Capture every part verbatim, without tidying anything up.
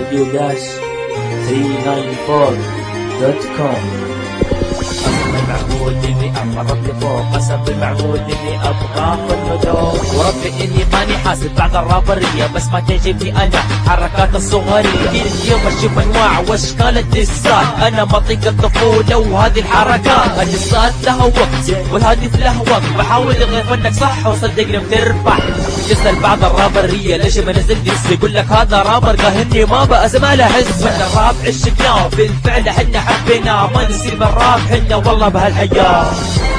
ستوديو داش ثلاثمية وتسعة وأربعين دوت كوم. قسم المعمول اني امرض لفوق، قسم بالمعمول اني ابقى في الهدوء، وربي اني ماني حاسب بعد الرابرية، بس ما تعجبني انا حركات الصغرية. اليوم اشوف انواع واشكال الدسات، انا مطيق الطفولة وهذه الحركات. الدسات لها وقت والهدف له وقت، بحاول اغير فنك صح وصدقني بتربح. تسأل بعض الرابرية ليش بنزل دس، يقول لك هذا رابر قاهرني ما بقى زماله حس. من الراب عشقناه بالفعل حنا حبيناه، ما نسيب الراب حنا والله بهالحياة.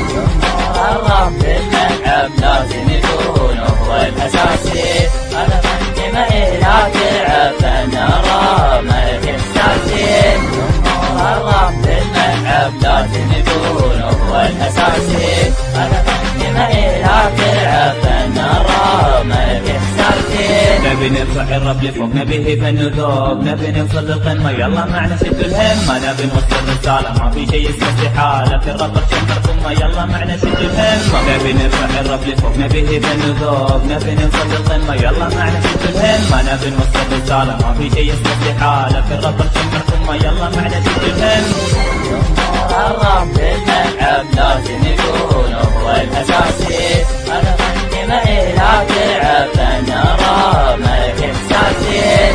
الراب للملعب لازم يكون هو الأساسي، هذا فني ما إله تلعب فأنا راب ملك إحساسي. الراب للملعب لازم يكون هو الأساسي، هذا فني ما إله تلعب فأنا راب ملك إحساسي. نبي نرفع الراب لفوق، نبي فن وذوق، نبي نوصل للقمة يلا معنا شد الهمة، نبي نوصل رسالة ما في شيء اسمه استحالة، في الراب شمر ثم يلا معنا شد الهمة. نبي نرفع الراب لفوق، نبي فن وذوق، نبي نوصل للقمة يلا معنا شد الهمة، نبي نوصل رسالة ما في شيء اسمه استحالة، في الراب شمر ثم يلا معنا شد الهمة. الراب للملعب لازم يكون هو الأساسي، هذا فني ما إله تلعب فأنا راب ملك إحساسي.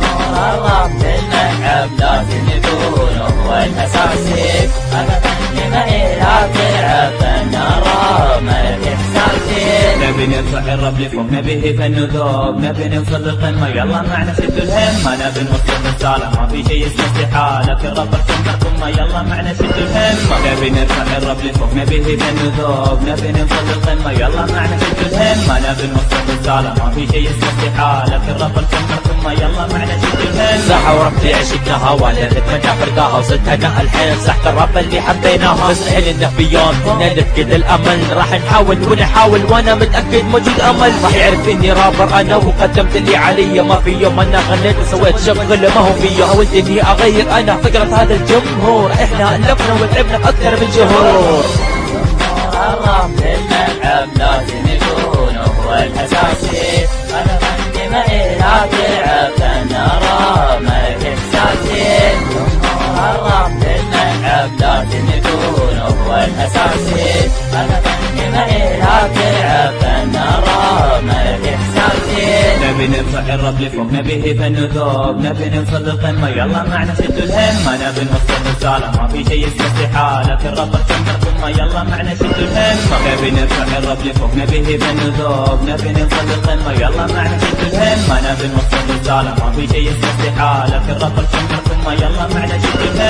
الراب للملعب لازم يكون هو الأساسي، هذا فني ما إله تلعب فأنا راب ملك إحساسي. نبي نرفع الراب لفوق، نبي فن وذوق، نبي نوصل للقمة يلا معنا شد الهمة، نبي نوصل رسالة ما في شيء اسمه استحالة، في الراب شمر ثم يلا معنا شد الهمة. نبي نرفع الراب لفوق، نبي فن وذوق، نبي نوصل للقمة يلا معنا شد الهمة، نبي نوصل رسالة ما في شيء اسمه استحالة، في الراب شمر ثم يلا معنا شد الهمة. صح وربي عشقناها ولا نتمنى فرقاها، وصلتنا الحين صحت الراب اللي حبيناها. مستحيل انه في يوم كنا نفقد الامل، راح نحاول ونحاول وانا متاكد موجود امل. راح يعرف اني رابر انا وقدمت اللي علي، ما في يوم انا غنيت وسويت شغل ما هو فيه. حاولت اني اغير انا فكرة هذا الجمهور، احنا الفنا ولعبنا اكثر من جهور. الراب للملعب لازم يكون هو الأساسي، هذا فني ما إله تلعب فأنا راب ملك إحساسي. الراب للملعب لازم يكون هو الأساسي، هذا فني ما إله تلعب فأنا راب ملك إحساسي. نبي نرفع الراب لفوق، نبي فن وذوق، نبي نوصل للقمة يلا معنا شد الهمة، نبي نوصل رسالة ما في شيء اسمه استحالة، في الراب شمر ثم يلا معنا شد الهمة. نبي نرفع الراب لفوق، نبي فن وذوق، نبي نوصل للقمة يلا معنا شد الهمة، نبي نوصل رسالة ما في شيء اسمه استحالة، في الراب شمر ثم يلا معنا شد الهمة.